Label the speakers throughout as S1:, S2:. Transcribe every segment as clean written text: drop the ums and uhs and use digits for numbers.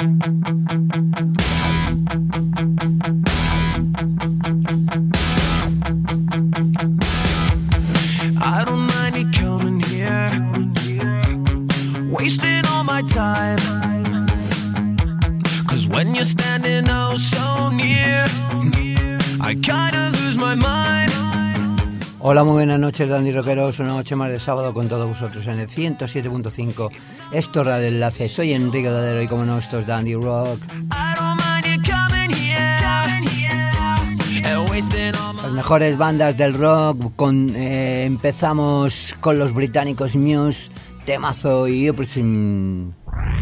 S1: I don't mind you coming here, wasting all my time. Cause when you're standing oh so near, I kinda lose my mind.
S2: Hola, muy buenas noches, Dandy Rockeros. Una noche más de sábado con todos vosotros en el 107.5. Esto es Radio Enlace. Soy Enrique Dadero y como no, esto es Dandy Rock. Las mejores bandas del rock. Empezamos con los británicos Muse, temazo y Oppression.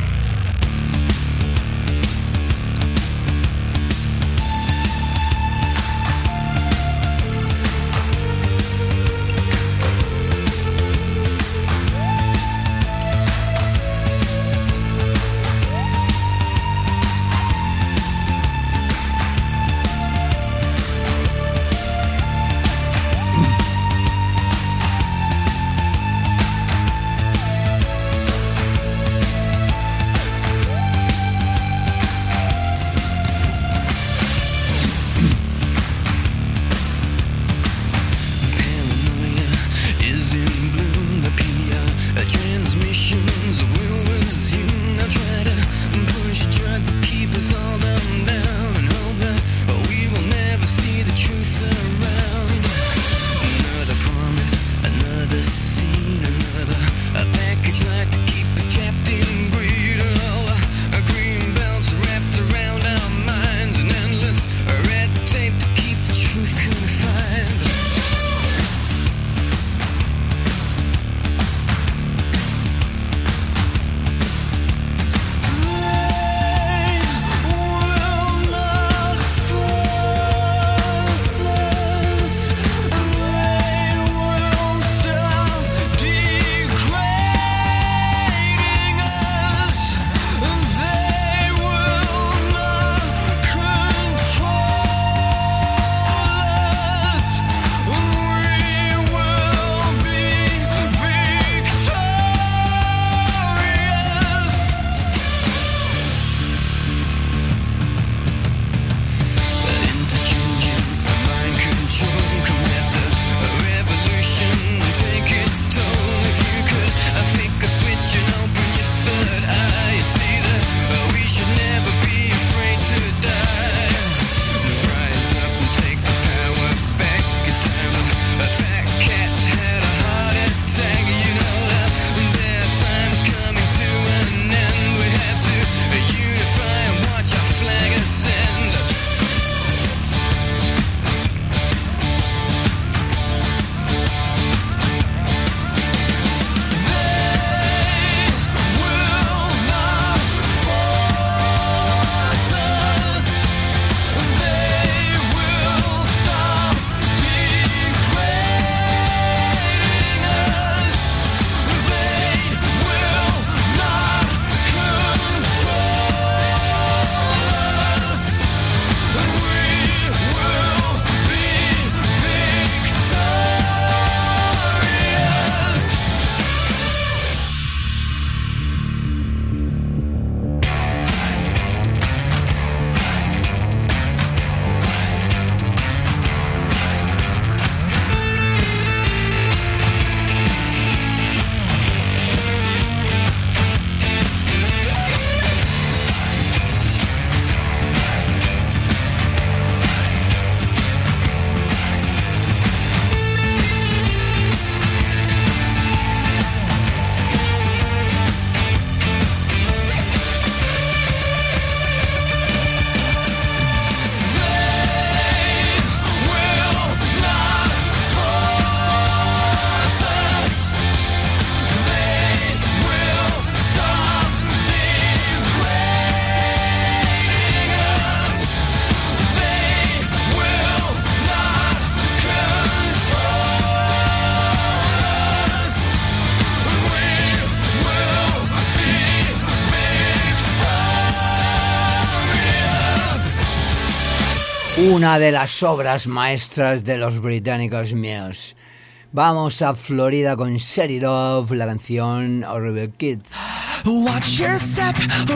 S2: una de las obras maestras de los británicos Muse. Vamos a Florida con Set It Off, la canción Horrible Kids.
S3: Watch your step around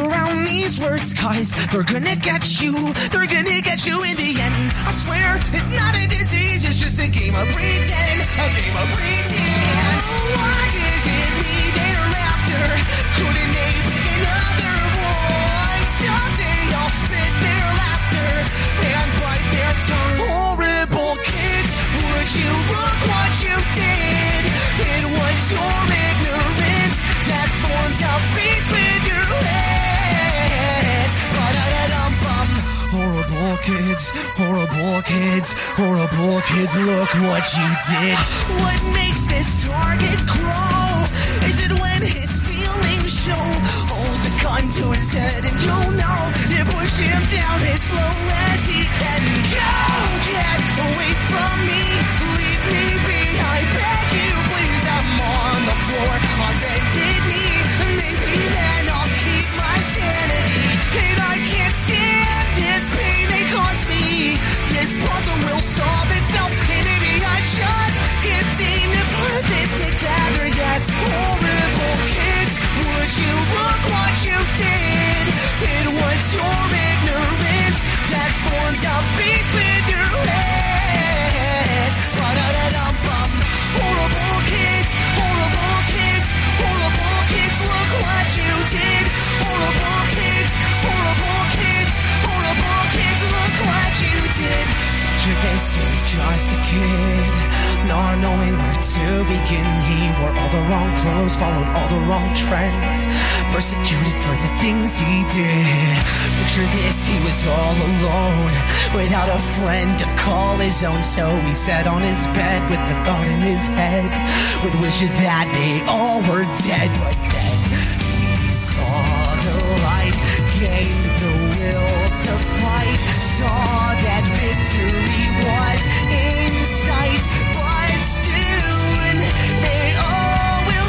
S1: these words, guys. They're gonna get you. They're gonna get you in the end. I swear, it's not a disease. It's just a game of pretend. A game of pretend. Why is it me they're after? Couldn't they pick another one? Someday I'll spit their laughter and bite their tongue. Horrible kids, would you look what you did? It was your ignorance that formed a beast with your head. Ba-da-da-dum-bum. Horrible kids, horrible kids, horrible kids, look what you did. What makes this target grow? Is it when his feelings show? Hold a gun to his head and you'll know you push him down as low as he can. Go, get away from me, leave me be, I beg you please. I'm on the floor, on bended knee. Maybe then I'll keep my sanity. And I can't stand this pain they cause me. This puzzle will solve itself, and maybe I just can't seem to put this together yet. Horrible kids, would you look what you did? It was your ignorance that formed a beast with your head. Ba-da-da-dum-bum. Horrible kids, horrible kids, horrible kids, look what you did. Horrible kids, horrible kids, horrible kids, look what you did. This he was just a kid, not knowing where to begin. He wore all the wrong clothes, followed all the wrong trends, persecuted for the things he did. Picture this, he was all alone, without a friend to call his own. So he sat on his bed with the thought in his head, with wishes that they all were dead. But then he saw the light, gained the will to fight, saw that victory was in sight. But soon they all will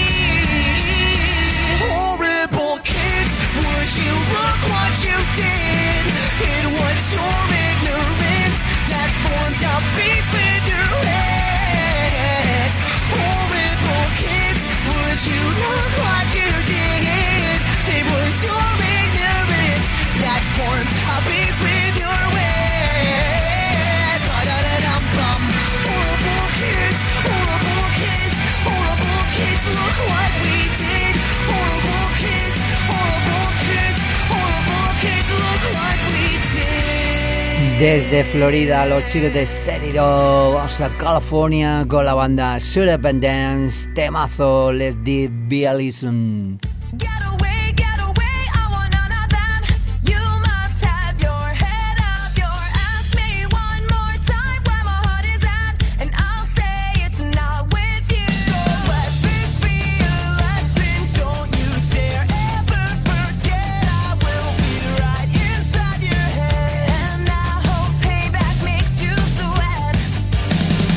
S1: see. Horrible kids, would you look what you did? It was your ignorance that formed a beast with your head. Horrible kids, would you look what you did? It was your ignorance that formed a beast with your head. Ba-da-da-dum-bum. Horrible kids, horrible kids, horrible kids, look what we did. Horrible kids, horrible kids, horrible kids, look what we did.
S2: Desde Florida, los chicos de Serido, vamos a California con la banda Sudependence, temazo, Les Did Bialism.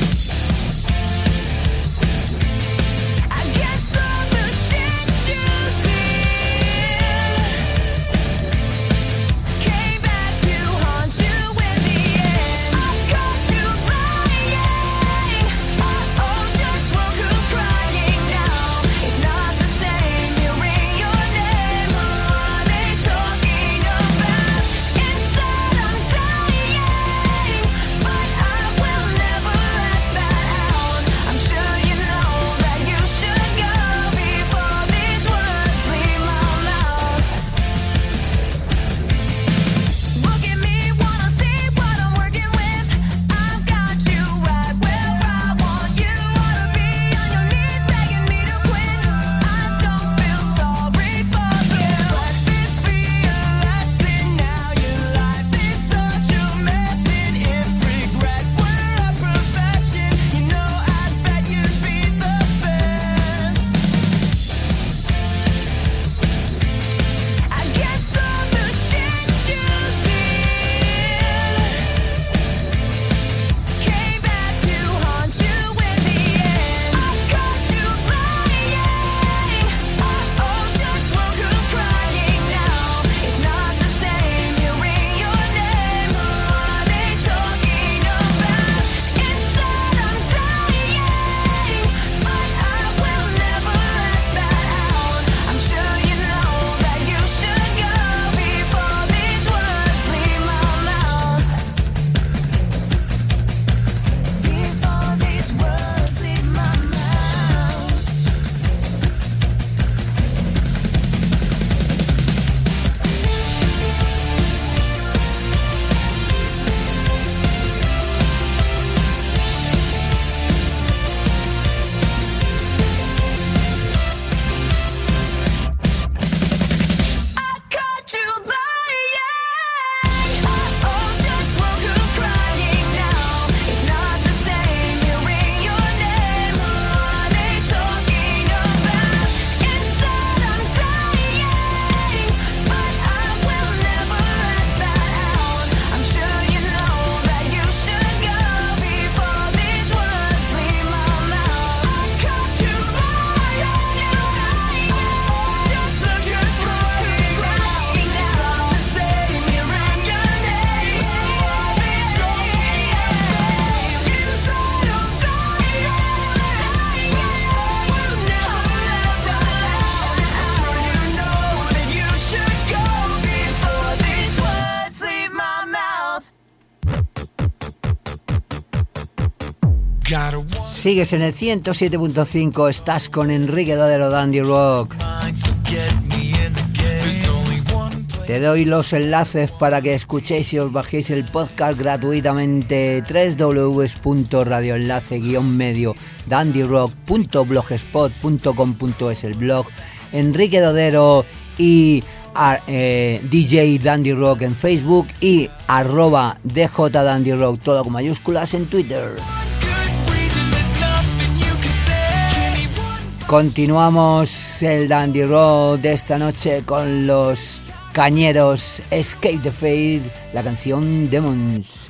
S3: I guess all the shit you
S2: Sigues en el 107.5, estás con Enrique Dodero, Dandy Rock. Te doy los enlaces para que escuchéis y os bajéis el podcast gratuitamente. www.radioenlace-medio dandyrock.blogspot.com. es el blog. Enrique Dodero y DJ Dandy Rock en Facebook y @DJ Dandy Rock, todo con mayúsculas, en Twitter. Continuamos el Dandy Rock de esta noche con los cañeros Escape the Fate, la canción Demons.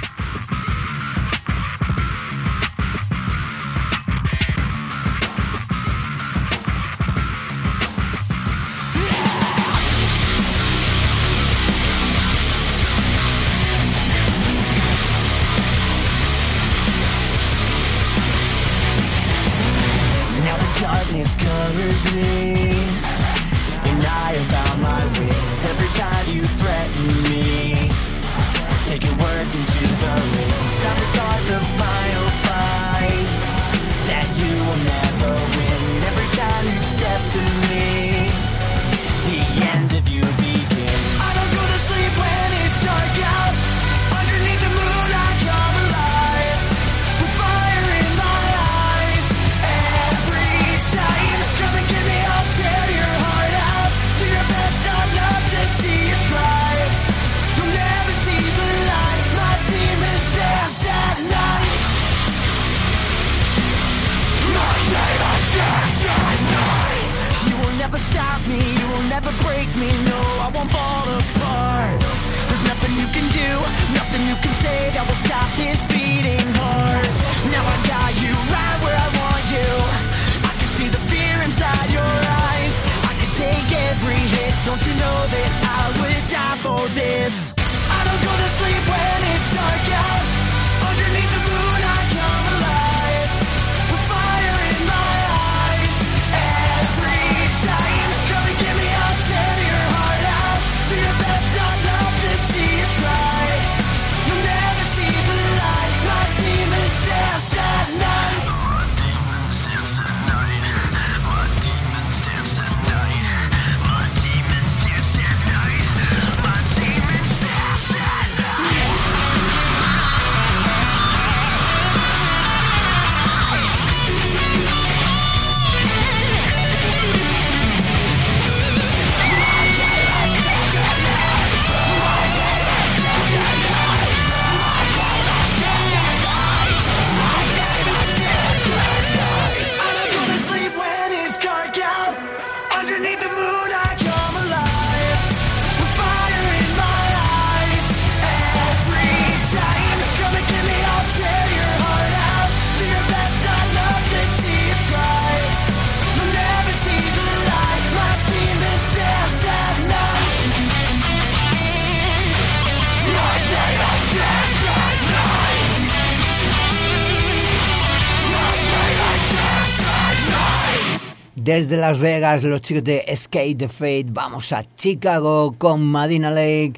S2: Desde Las Vegas, los chicos de Escape the Fate, vamos a Chicago con Madina Lake,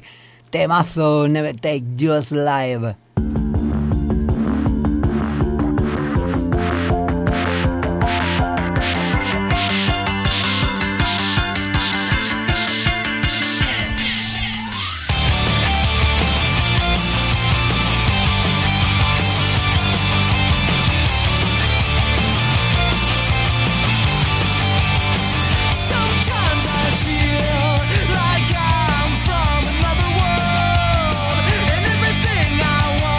S2: temazo Never Take Just Live.
S3: Like I'm from another world, and everything I want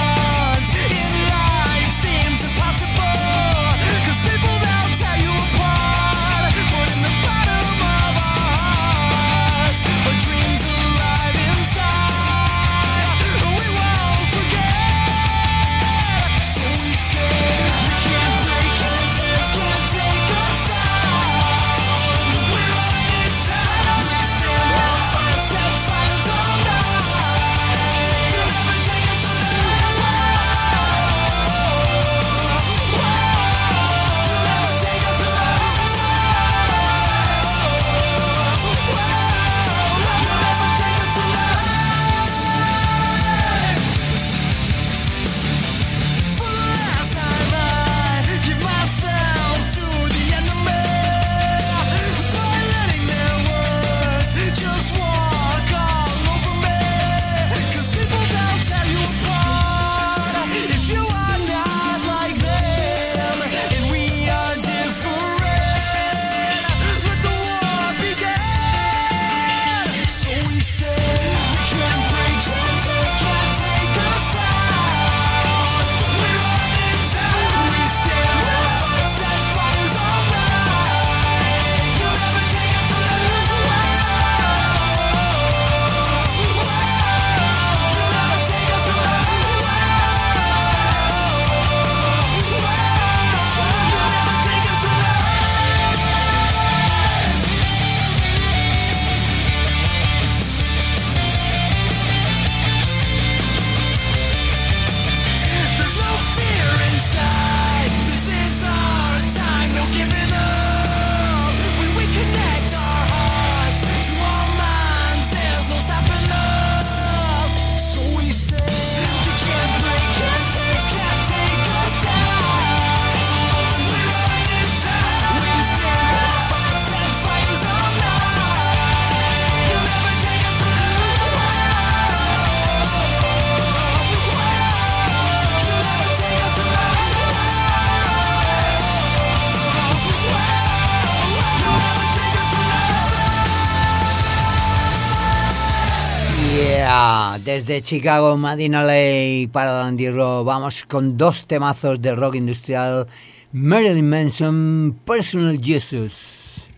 S2: Yeah, desde Chicago, Medina Lake para Dandy Rock. Vamos con dos temazos de rock industrial: Marilyn Manson, Personal Jesus.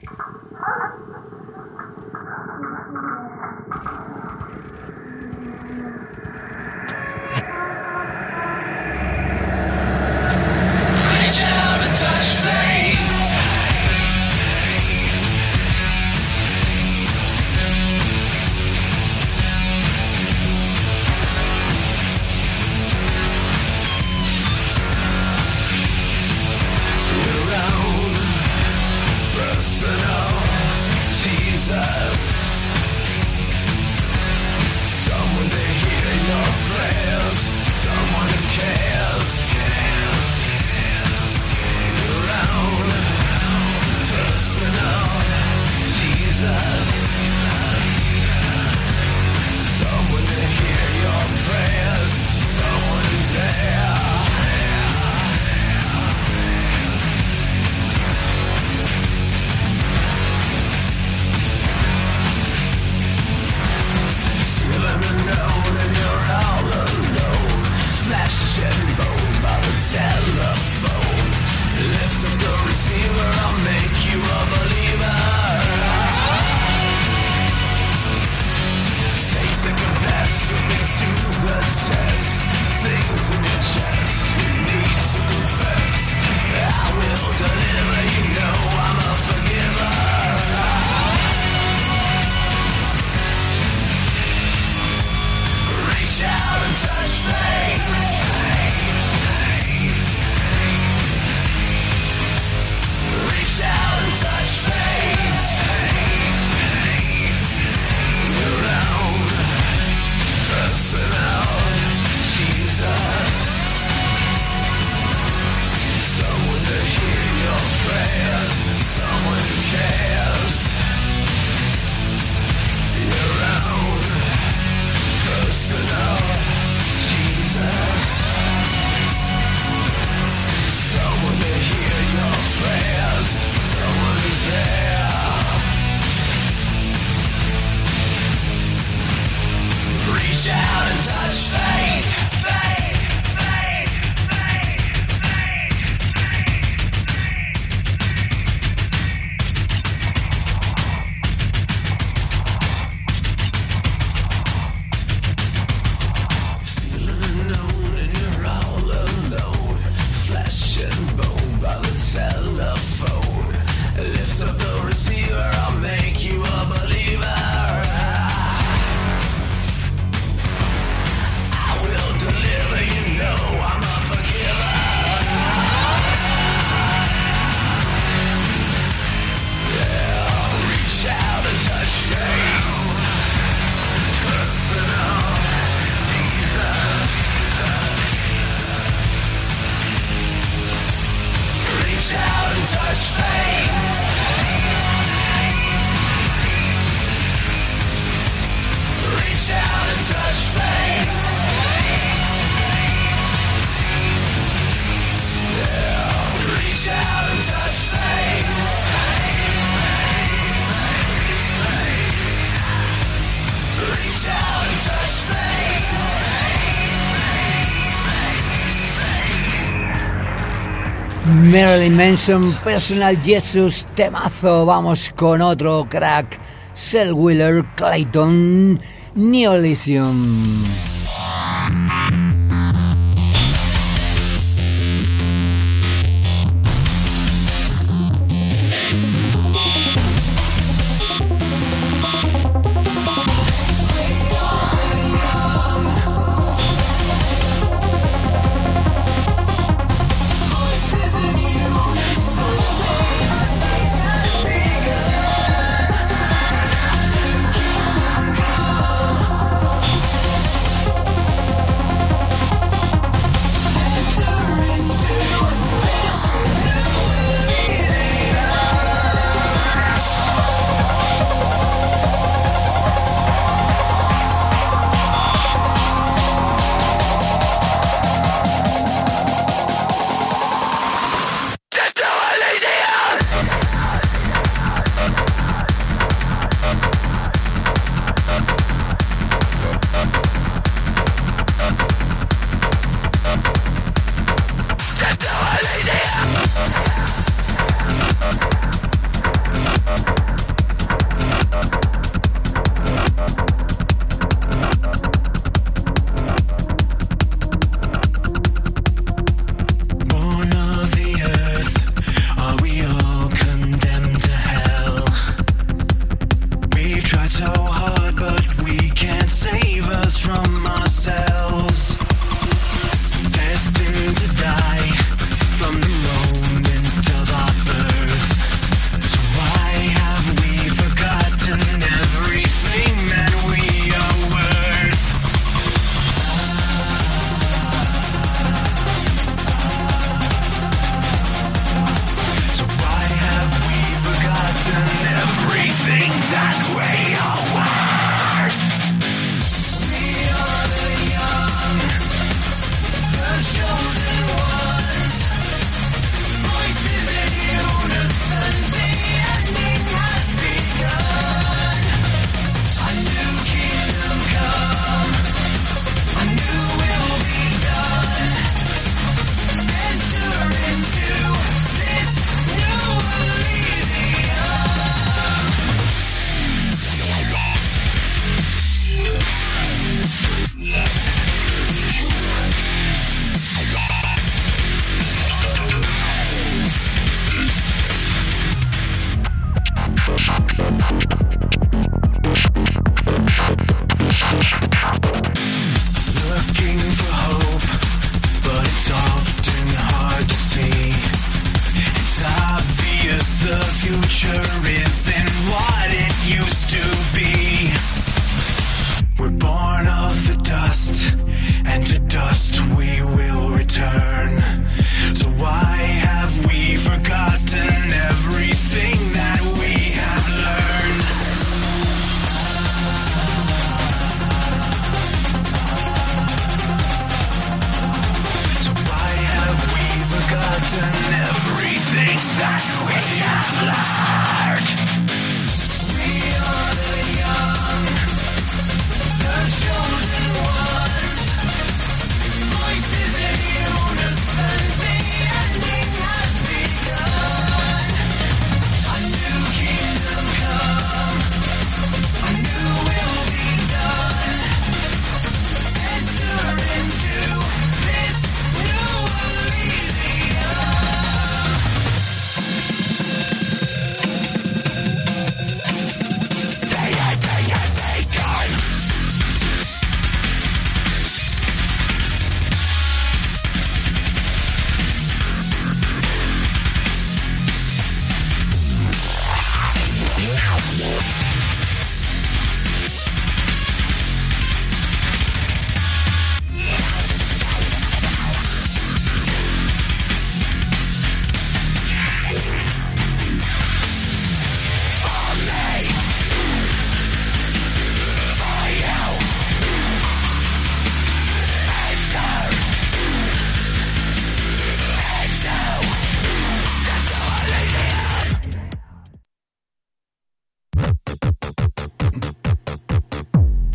S2: Marilyn Manson, Personal Jesus, temazo. Vamos con otro crack, Cell Wheeler, Clayton, Neo Elysium.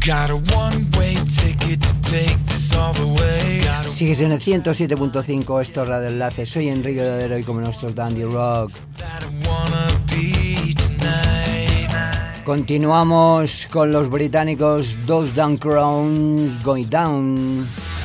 S2: Sigues en el 107.5, esto es Radio Enlace. Soy Enrique Dodero y como nuestro Dandy Rock. Continuamos con los británicos Those Down Crowns Going Down.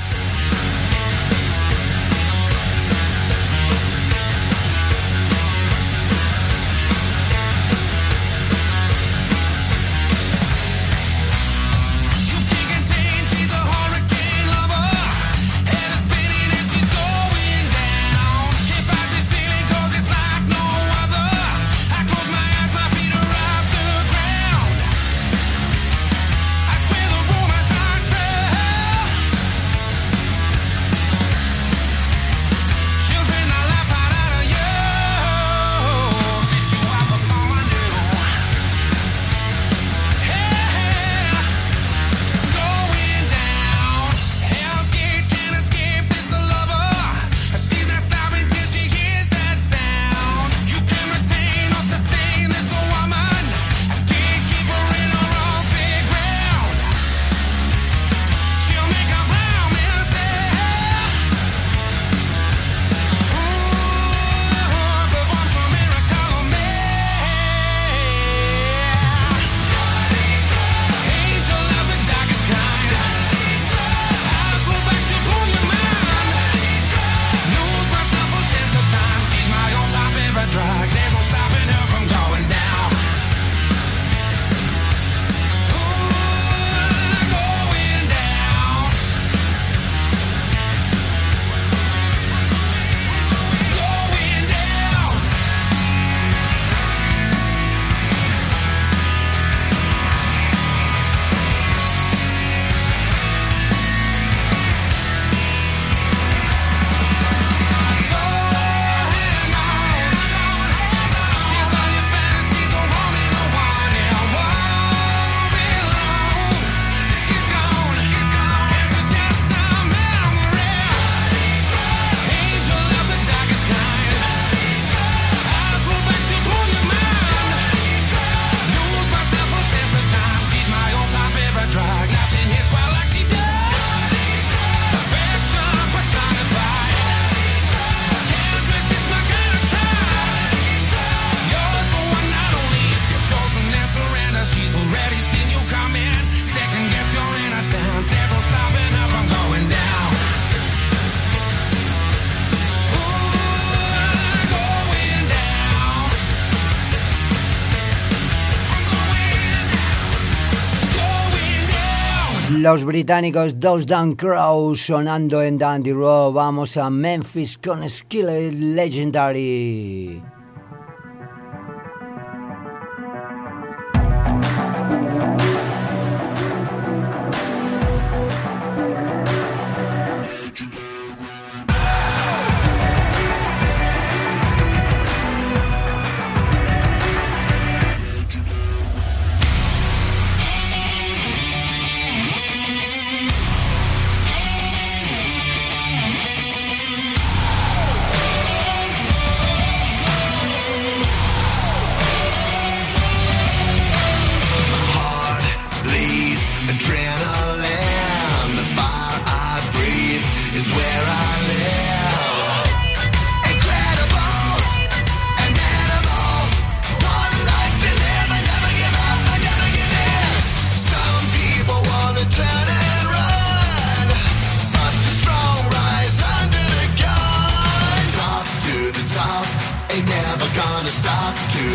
S2: Los británicos Those Down Crows sonando en Dandy Rock. Vamos a Memphis con Skillet Legendary.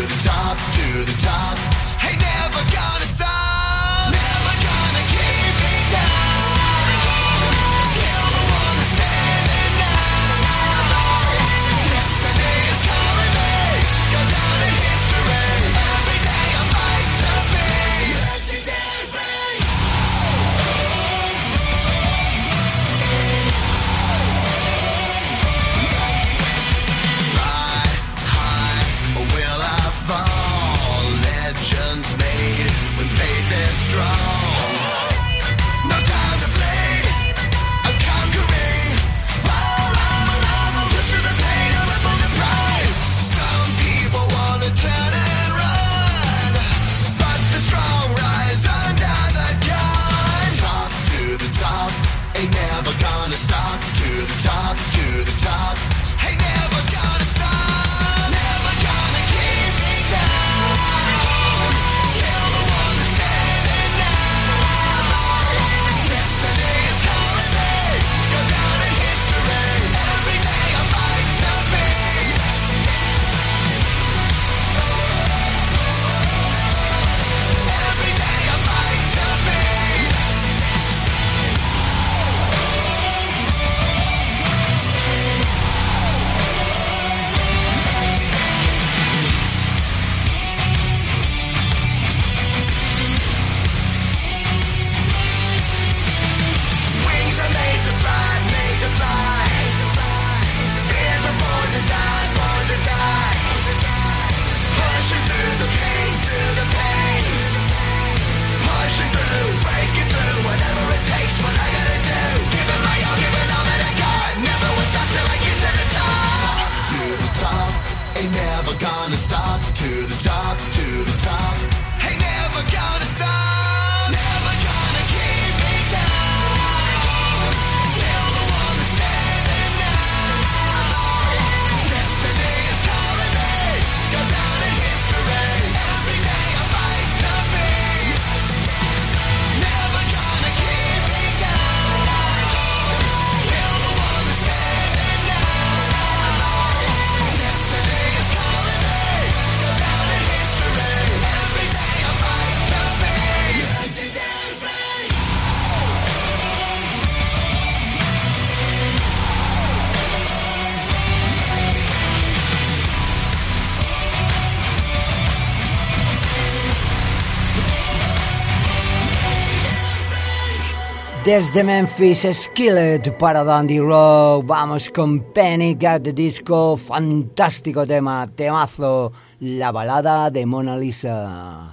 S1: Hey, never gonna stop, never gonna keep me
S2: Desde Memphis, Skillet para Dandy Rock. Vamos con Panic at the Disco. Fantástico tema, temazo. La balada de Mona Lisa.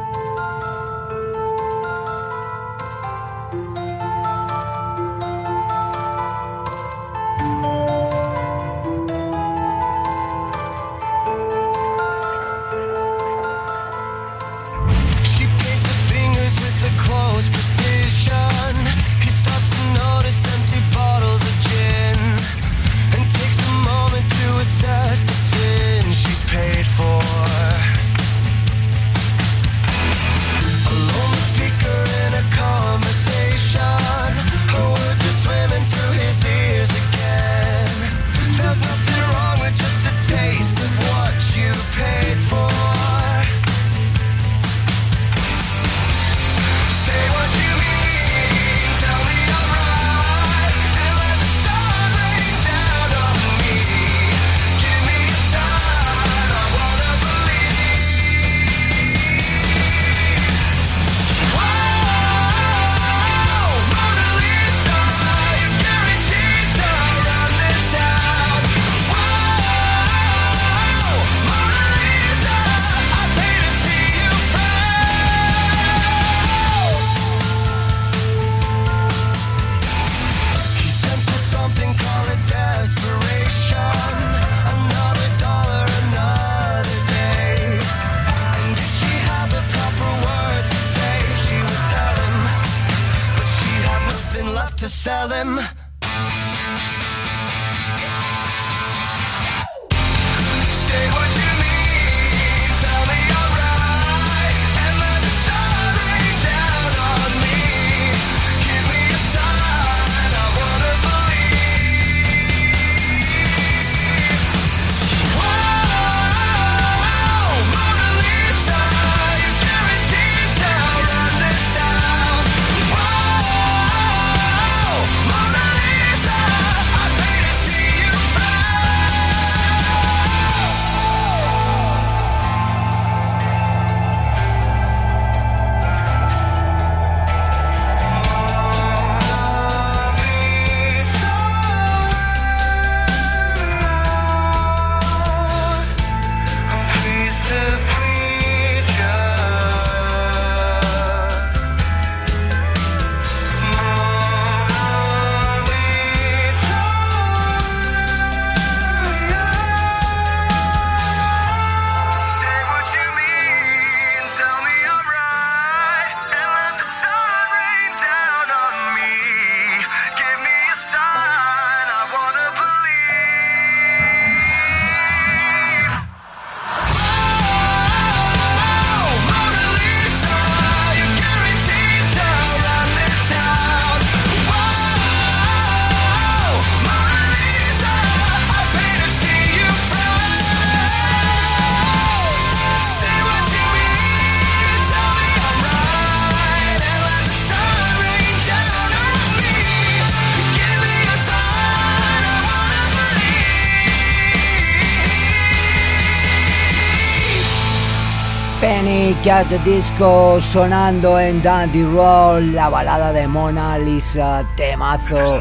S2: Panic at the Disco sonando en Dandy Roll, la balada de Mona Lisa, temazo.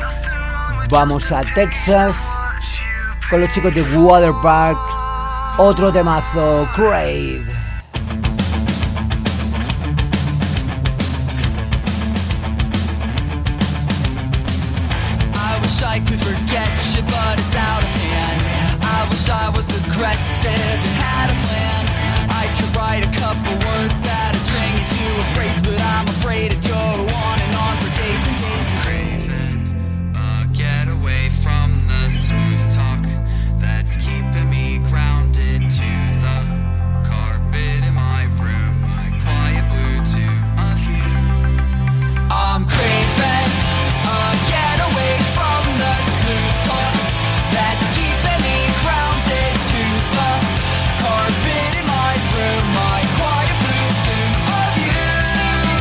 S2: Vamos a Texas con los chicos de Waterpark, otro temazo, Crave.
S1: I wish I could forget you, but it's out of hand. I wish I was aggressive and had a plan. I could write a couple words that'd string you to a phrase, but I'm afraid it'd go on and on for days and days and days.
S3: Get away from the smooth talk that's keeping me grounded to the carpet in my room, my quiet Bluetooth of you.
S1: I'm craving a getaway from the smooth talk that's keeping me grounded to the carpet in my room, my quiet Bluetooth of you.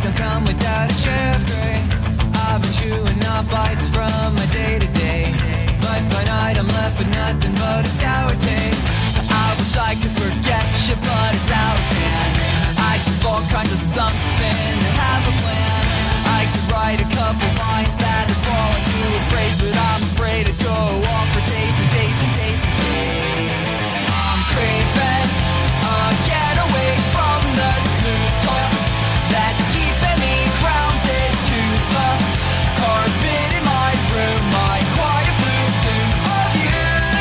S1: don't come without a share of gray. I've been chewing up bites from my day-to-day, but by night I'm left with nothing but a sour taste. I wish I could forget you, but it's out of hand. I give all kinds of something to have a plan. I could write a couple lines that would fall into a phrase, but I'm afraid to go on for days and days and days and days. I'm craving a getaway from the smooth talk that's keeping me grounded to the carpet in my room, my quiet blue tune of you.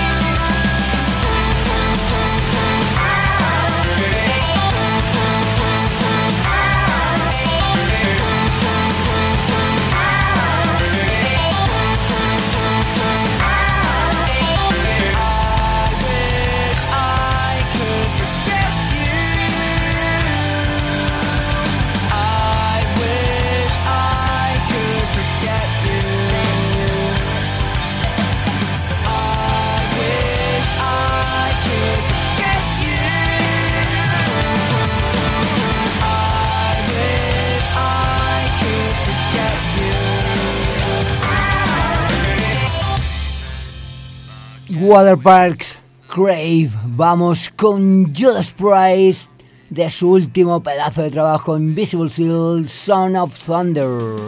S2: Waterparks Crave. Vamos con Judas Priest de su último pedazo de trabajo, Invisible Seal, Son of Thunder.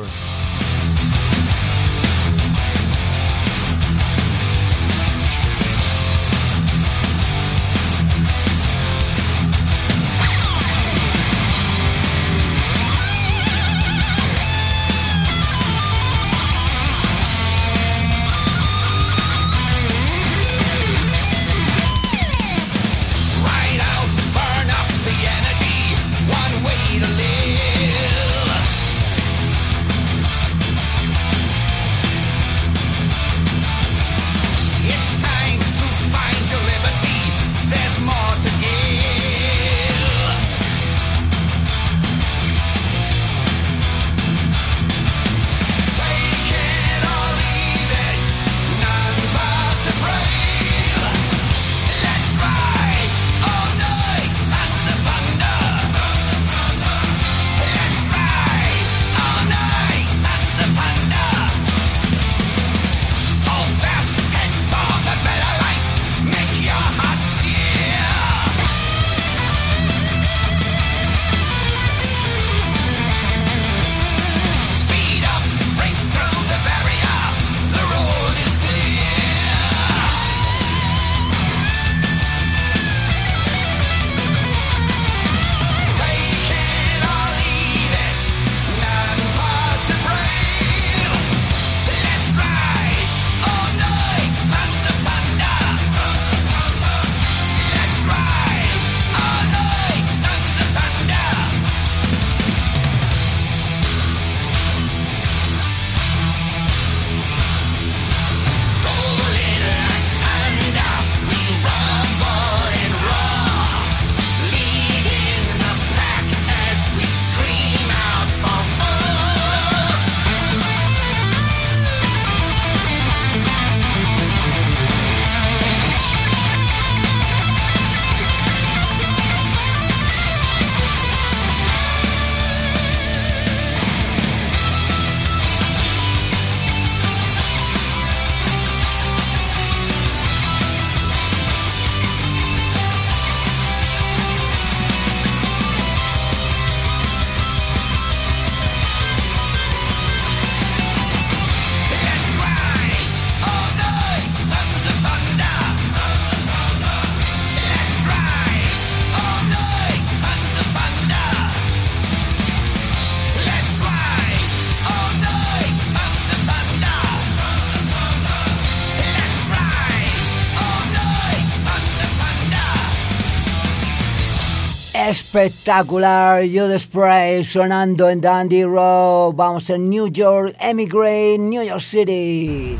S2: Espectacular, Judas Priest sonando en Dandy Rock. Vamos a New York, Emigrate, New York City.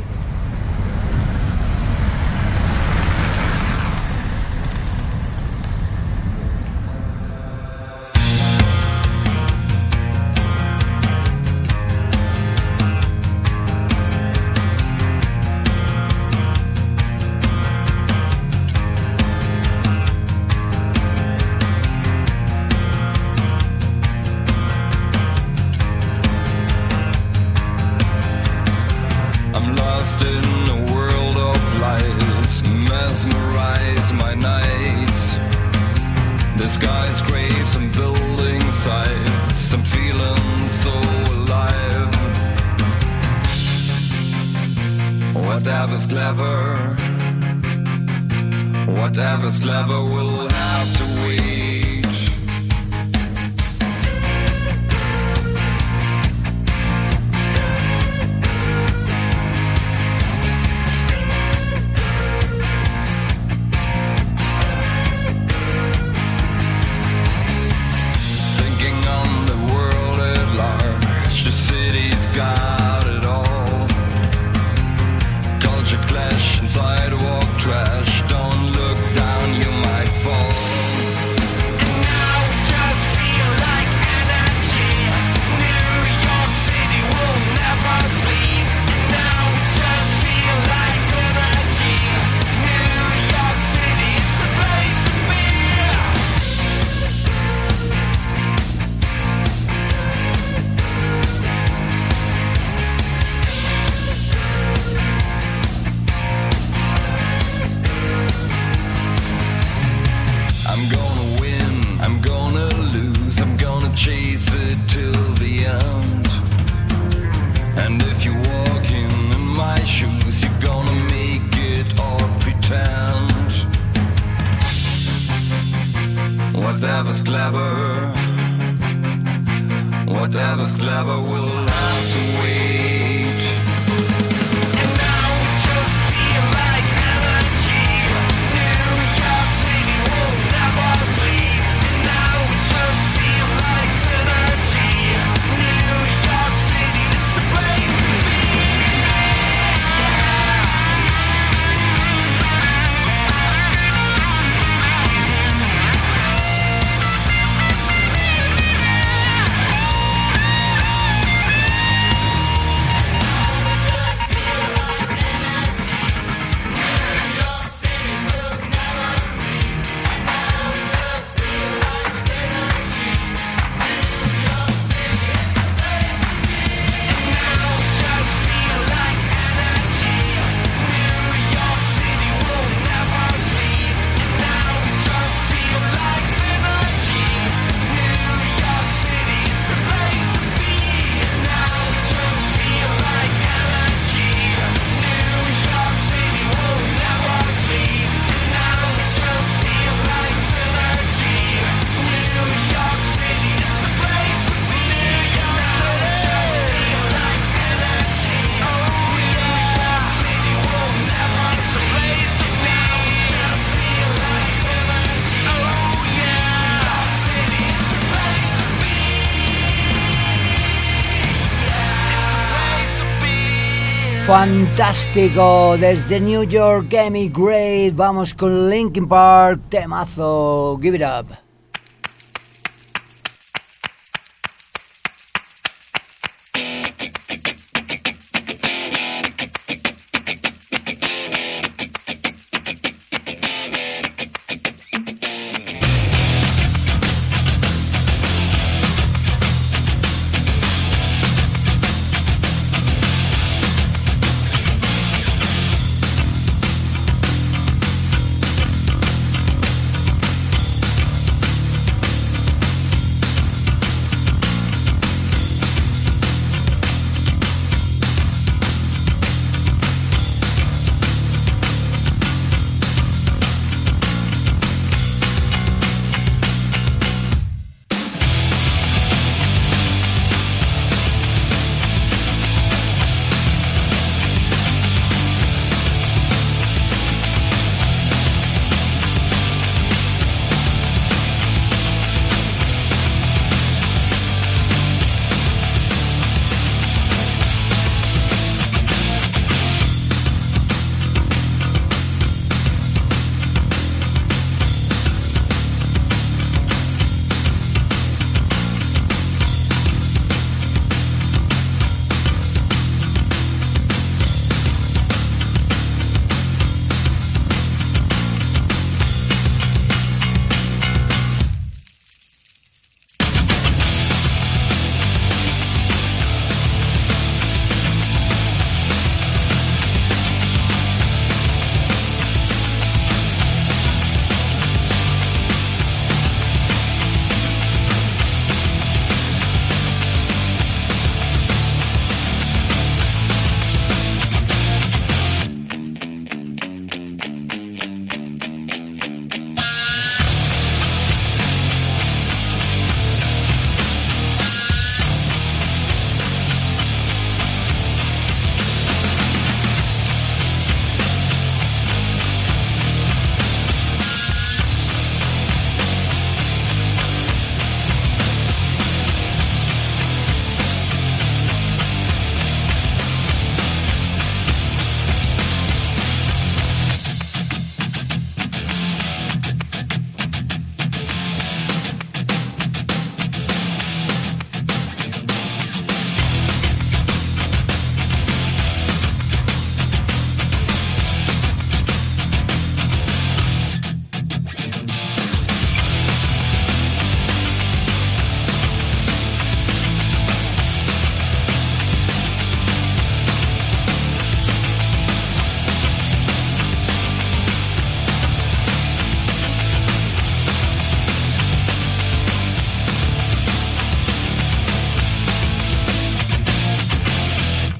S4: nights. The skyscrapers and building sites. I'm feeling so alive. Whatever's clever, whatever's clever will have to wait. Thinking on the world at large, the city's got it all. Culture clash and sidewalk trash. Don't look down, you might fall. And now we just feel like energy. New York City will never sleep. And now we just feel like energy. New York City is the place to be. I'm gonna win, I'm gonna lose, I'm gonna chase it till the end. And if you're walking in my shoes, you're gonna make it or pretend. Whatever's clever, whatever's clever will have to wait. And now we just feel like energy. New York City will never sleep. And now we just feel like synergy. New York City, it's the place to be.
S2: Fantástico, desde New York, Emigrate, vamos con Linkin Park, temazo, Give It Up.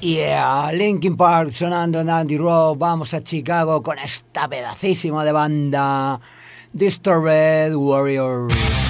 S2: Yeah, Linkin Park sonando en Dandy Rock. Vamos a Chicago con esta pedacísima de banda, Disturbed Warrior.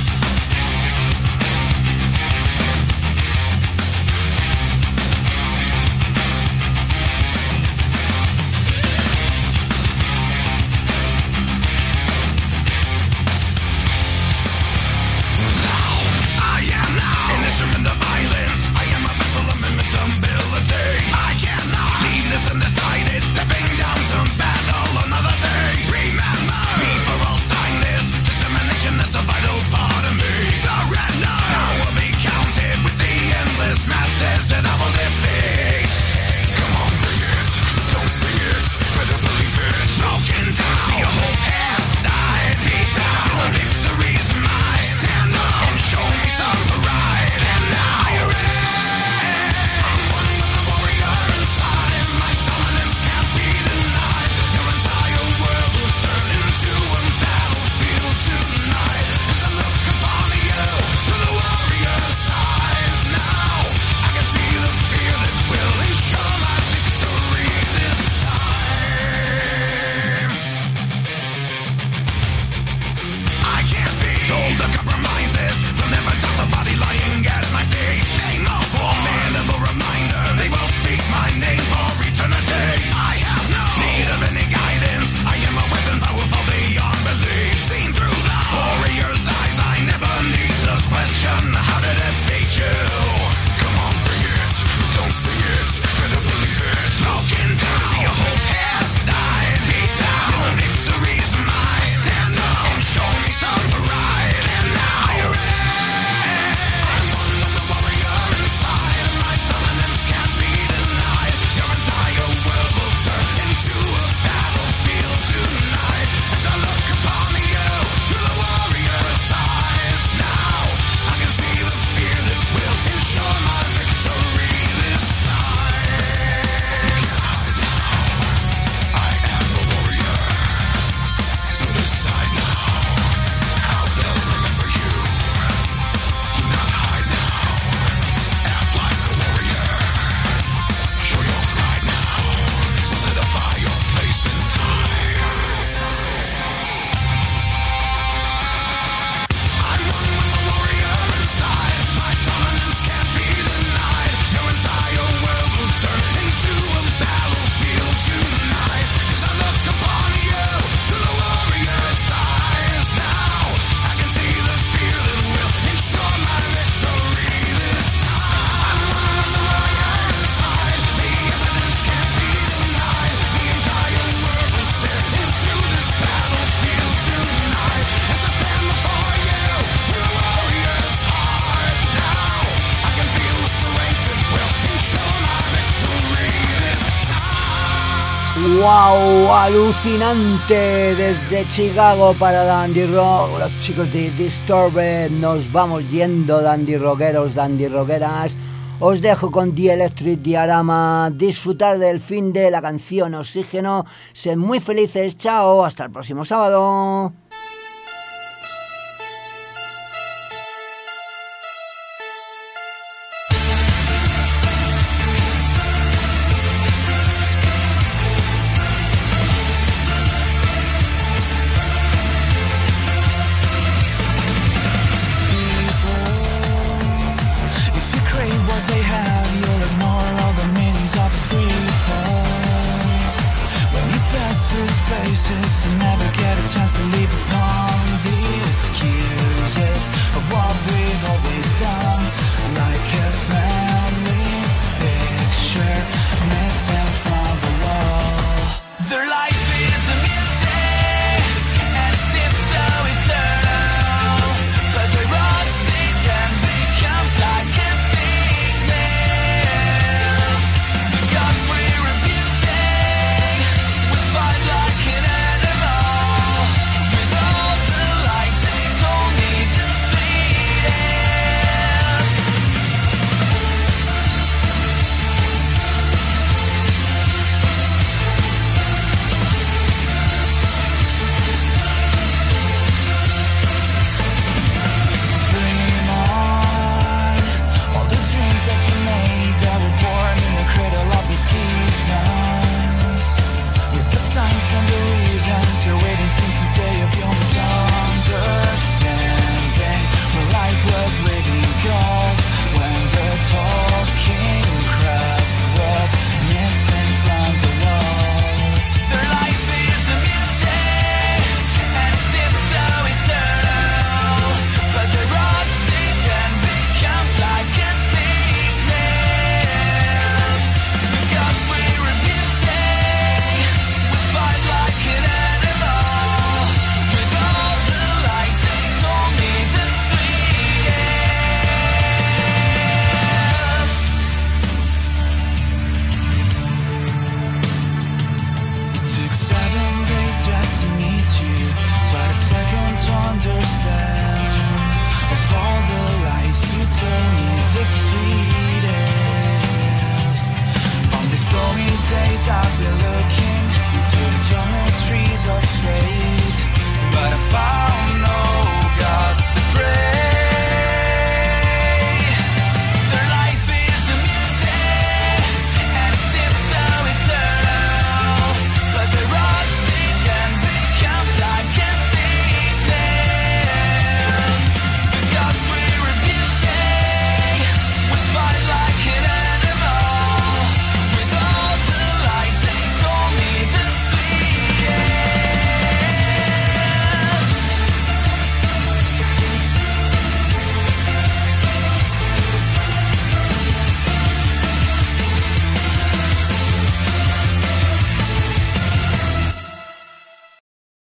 S2: ¡Wow! Alucinante desde Chicago para Dandy Rock. Los chicos de Disturbed. Nos vamos yendo, Dandy Rockeros, Dandy Rockeras. Os dejo con The Electric Diorama. Disfrutar del fin de la canción Oxígeno. Sed muy felices. Chao. Hasta el próximo sábado.